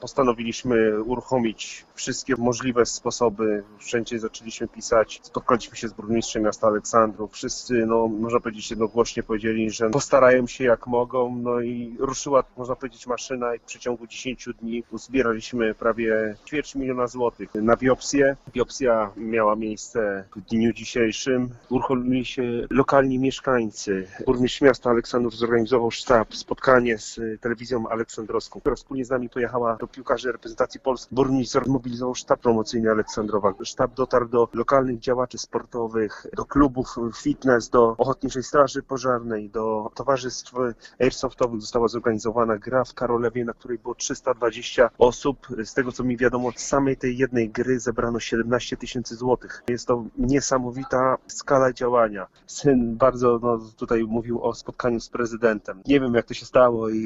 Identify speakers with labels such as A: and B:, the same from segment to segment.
A: Postanowiliśmy uruchomić wszystkie możliwe sposoby. Wszędzie zaczęliśmy pisać. Spotkaliśmy się z burmistrzem miasta Aleksandrów. Wszyscy, można powiedzieć, jednogłośnie powiedzieli, że postarają się jak mogą. No i ruszyła, można powiedzieć, maszyna i w przeciągu 10 dni uzbieraliśmy prawie 250 000 złotych na biopsję. Biopsja miała miejsce w dniu dzisiejszym. Uruchomili się lokalni mieszkańcy. Burmistrz miasta Aleksandrów zorganizował sztab, spotkanie z telewizją aleksandrowską, która wspólnie z nami pojechała do piłkarzy reprezentacji Polski. Burmistrz zmobilizował sztab promocyjny Aleksandrowa. Sztab dotarł do lokalnych działaczy sportowych, do klubów fitness, do Ochotniczej Straży Pożarnej, do towarzystw airsoftowych. Została zorganizowana gra w Karolewie, na której było 320 osób. Z tego co mi wiadomo, z samej tej jednej gry zebrano 17 000 złotych. Jest to niesamowita skala działania. Syn bardzo tutaj mówił o spotkaniu z prezydentem. Nie wiem, jak to się stało i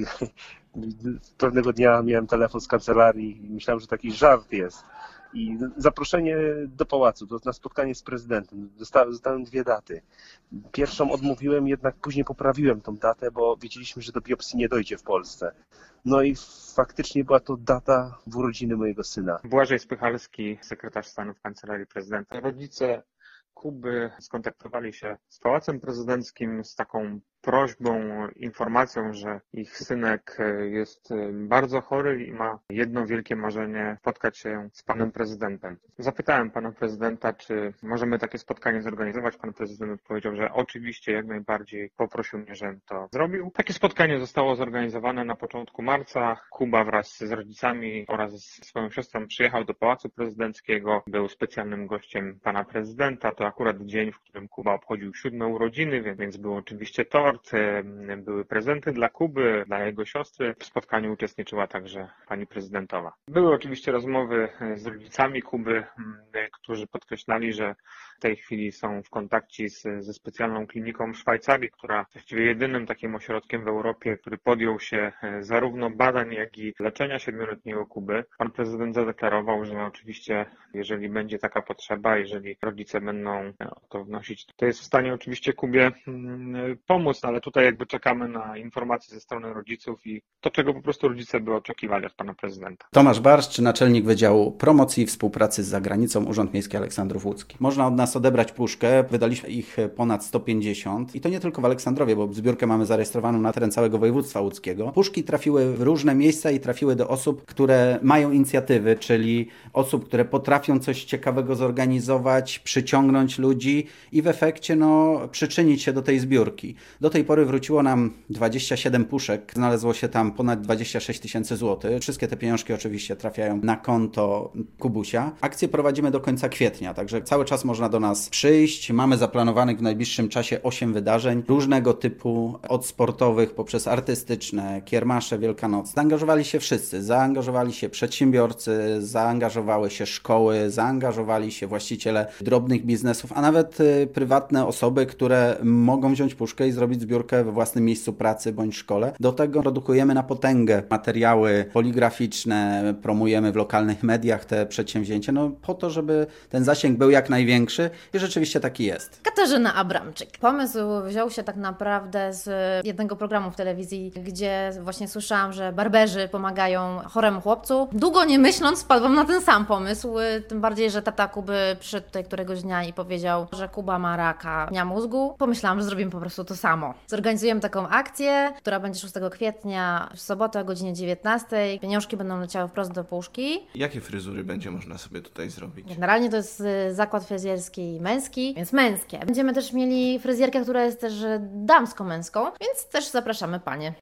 A: pewnego dnia miałem telefon z kancelarii i myślałem, że taki żart jest. I zaproszenie do pałacu, na spotkanie z prezydentem. Dostałem 2 daty. Pierwszą odmówiłem, jednak później poprawiłem tą datę, bo wiedzieliśmy, że do biopsji nie dojdzie w Polsce. No i faktycznie była to data w urodziny mojego syna.
B: Błażej Spychalski, sekretarz stanu w Kancelarii Prezydenta. Rodzice Kuby skontaktowali się z Pałacem Prezydenckim z taką prośbą, informacją, że ich synek jest bardzo chory i ma jedno wielkie marzenie: spotkać się z panem prezydentem. Zapytałem pana prezydenta, czy możemy takie spotkanie zorganizować. Pan prezydent odpowiedział, że oczywiście, jak najbardziej. Poprosił mnie, żebym to zrobił. Takie spotkanie zostało zorganizowane na początku marca. Kuba wraz z rodzicami oraz z swoją siostrą przyjechał do Pałacu Prezydenckiego. Był specjalnym gościem pana prezydenta. To akurat dzień, w którym Kuba obchodził 7 urodziny, więc był oczywiście tort, były prezenty dla Kuby, dla jego siostry. W spotkaniu uczestniczyła także pani prezydentowa. Były oczywiście rozmowy z rodzicami Kuby, którzy podkreślali, że w tej chwili są w kontakcie ze specjalną kliniką w Szwajcarii, która właściwie jedynym takim ośrodkiem w Europie, który podjął się zarówno badań, jak i leczenia 7-letniego Kuby. Pan prezydent zadeklarował, że oczywiście, jeżeli będzie taka potrzeba, jeżeli rodzice będą o to wnosić, to jest w stanie oczywiście Kubie pomóc, ale tutaj jakby czekamy na informacje ze strony rodziców i to, czego po prostu rodzice by oczekiwali od pana prezydenta.
C: Tomasz Barszcz, naczelnik Wydziału Promocji i Współpracy z Zagranicą, Urząd Miejski Aleksandrów Łódzki. Można od nas odebrać puszkę, wydaliśmy ich ponad 150 i to nie tylko w Aleksandrowie, bo zbiórkę mamy zarejestrowaną na teren całego województwa łódzkiego. Puszki trafiły w różne miejsca i trafiły do osób, które mają inicjatywy, czyli osób, które potrafią coś ciekawego zorganizować, przyciągnąć ludzi i w efekcie przyczynić się do tej zbiórki. Do tej pory wróciło nam 27 puszek, znalazło się tam ponad 26 000 złotych. Wszystkie te pieniążki oczywiście trafiają na konto Kubusia. Akcję prowadzimy do końca kwietnia, także cały czas można do nas przyjść. Mamy zaplanowanych w najbliższym czasie 8 wydarzeń różnego typu, od sportowych poprzez artystyczne, kiermasze wielkanocne. Zaangażowali się wszyscy, zaangażowali się przedsiębiorcy, zaangażowały się szkoły, zaangażowali się właściciele drobnych biznesów, a nawet prywatne osoby, które mogą wziąć puszkę i zrobić zbiórkę we własnym miejscu pracy bądź szkole. Do tego produkujemy na potęgę materiały poligraficzne, promujemy w lokalnych mediach te przedsięwzięcia, po to, żeby ten zasięg był jak największy i rzeczywiście taki jest.
D: Katarzyna Abramczyk. Pomysł wziął się tak naprawdę z jednego programu w telewizji, gdzie właśnie słyszałam, że barberzy pomagają choremu chłopcu. Długo nie myśląc wpadłam na ten sam pomysł, tym bardziej, że tata Kuby przyszedł tutaj któregoś dnia i powiedział, że Kuba ma raka dnia mózgu. Pomyślałam, że zrobimy po prostu to samo. Zorganizujemy taką akcję, która będzie 6 kwietnia w sobotę o godzinie 19. Pieniążki będą leciały wprost do puszki.
E: Jakie fryzury będzie można sobie tutaj zrobić?
D: Generalnie to jest zakład fryzjerski męski, więc męskie. Będziemy też mieli fryzjerkę, która jest też damsko-męską, więc też zapraszamy panie.